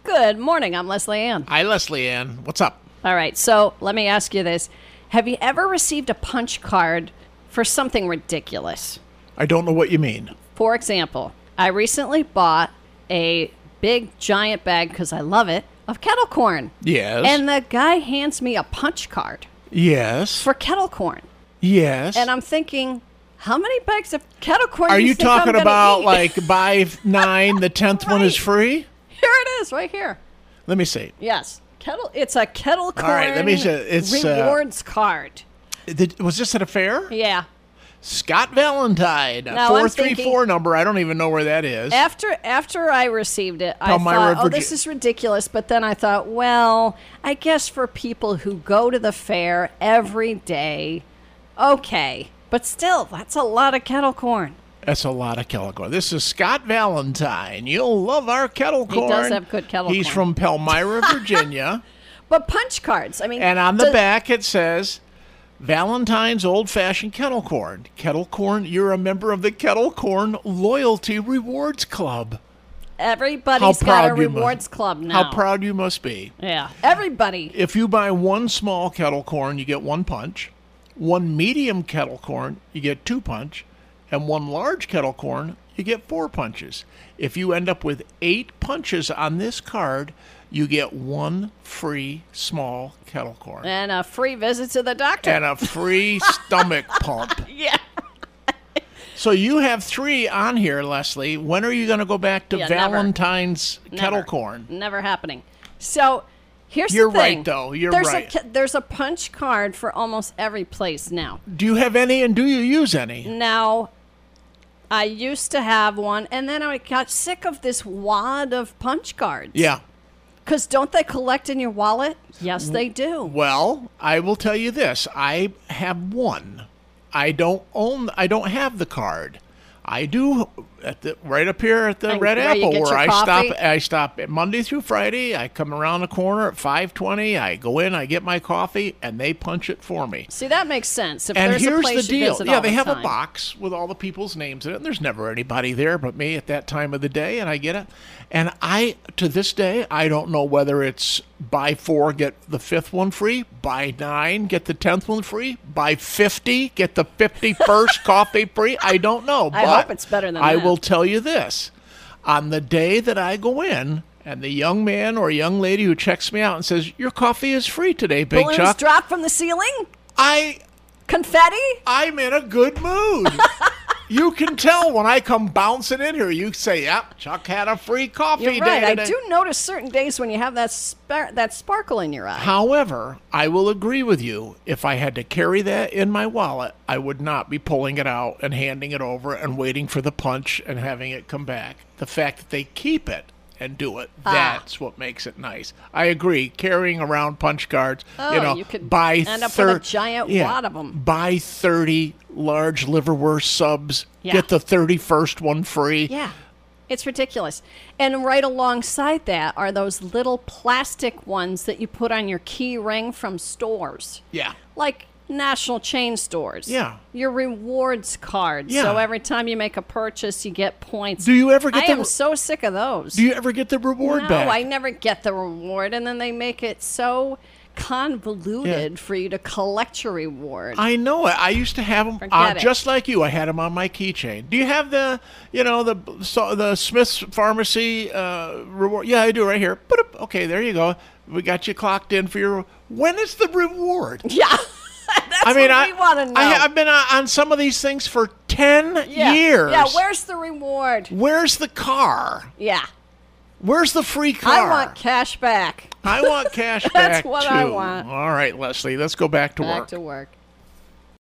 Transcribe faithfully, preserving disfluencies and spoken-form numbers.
Good morning. I'm Leslie Ann. Hi, Leslie Ann. What's up? All right. So let me ask you this. Have you ever received a punch card for something ridiculous? I don't know what you mean. For example, I recently bought a big giant bag, because I love it, of kettle corn. Yes. And the guy hands me a punch card Yes. for kettle corn. Yes. And I'm thinking, how many bags of kettle corn Are do you, you think talking I'm gonna about eat? like buy nine, the tenth one is Right. free? Here it is, right here. Let me see. Yes. Kettle. It's a kettle corn right, let me see. It's, uh, rewards card. Did, was this at a fair? Yeah. Scott Valentine, a Now, I'm four three four thinking- number. I don't even know where that is. After after I received it, I Palmyra, thought, oh, this Virgi- is ridiculous. But then I thought, well, I guess for people who go to the fair every day, okay. But still, that's a lot of kettle corn. That's a lot of kettle corn. This is Scott Valentine. You'll love our kettle He corn. does have good kettle He's corn. from Palmyra, Virginia. But punch cards, I mean. And on the does- back it says, Valentine's old-fashioned kettle corn. Kettle corn, you're a member of the Kettle Corn Loyalty Rewards Club. Everybody's How got a proud you must- rewards club now. How proud you must be. Yeah. Everybody. If you buy one small kettle corn, you get one punch. One medium kettle corn, you get two punch. And one large kettle corn, you get four punches. If you end up with eight punches on this card, you get one free small kettle corn. And a free visit to the doctor. And a free stomach pump. Yeah. So you have three on here, Leslie. When are you going to go back to Yeah, never. Valentine's kettle Never. corn? Never happening. So here's You're the thing. right, though. You're there's right. A, ca- there's a punch card for almost every place now. Do you have any, and do you use any? Now, I used to have one, and then I got sick of this wad of punch cards. Yeah. Because don't they collect in your wallet? Yes, they do. Well, I will tell you this. I have one. I don't own, I don't have the card. I do at the right up here at the And Red where you Apple get where your I coffee? stop I stop Monday through Friday. I come around the corner at five twenty. I go in, I get my coffee, and they punch it for me. See, that makes sense. If And there's here's a place the you deal. visit Yeah, all they the have a time. box with all the people's names in it. And there's never anybody there but me at that time of the day, and I get it. And I, to this day, I don't know whether it's buy four, get the fifth one free, buy nine, get the tenth one free, buy fifty, get the fifty-first coffee free. I don't know. I but hope it's better than I that. will tell you this. On the day that I go in, and the young man or young lady who checks me out and says, your coffee is free today, Big Balloons Chuck, drop from the ceiling? I... Confetti? I'm in a good mood. You can tell when I come bouncing in here. You say, yep, Chuck had a free coffee You're day right. I today. do notice certain days when you have that spar- that sparkle in your eye. However, I will agree with you. If I had to carry that in my wallet, I would not be pulling it out and handing it over and waiting for the punch and having it come back. The fact that they keep it and do it, Ah. that's what makes it nice. I agree. Carrying around punch cards, Oh, you know, you could buy end up thir- with a giant yeah, wad of 'em. Buy thirty large liverwurst subs. Yeah. Get the thirty-first one free. Yeah. It's ridiculous. And right alongside that are those little plastic ones that you put on your key ring from stores. Yeah. Like national chain stores. Yeah. Your rewards cards. Yeah. So every time you make a purchase, you get points. Do you ever get I the am so sick of those. Do you ever get the reward no, back? I never get the reward. And then they make it so convoluted Yeah. for you to collect your reward. I know it. I used to have them Forget uh, it. just like you. I had them on my keychain. Do you have the, you know, the so, the Smith's Pharmacy uh, reward? Yeah, I do right here. Boop. Okay, there you go. We got you clocked in for your. When is the reward? yeah. That's I mean, what I we want to know. I, I've been on, on some of these things for ten yeah. years. Yeah, where's the reward? Where's the car? Yeah. Where's the free car? I want cash back. I want cash back That's what too. I want. All right, Leslie, let's go back to Back work. to work.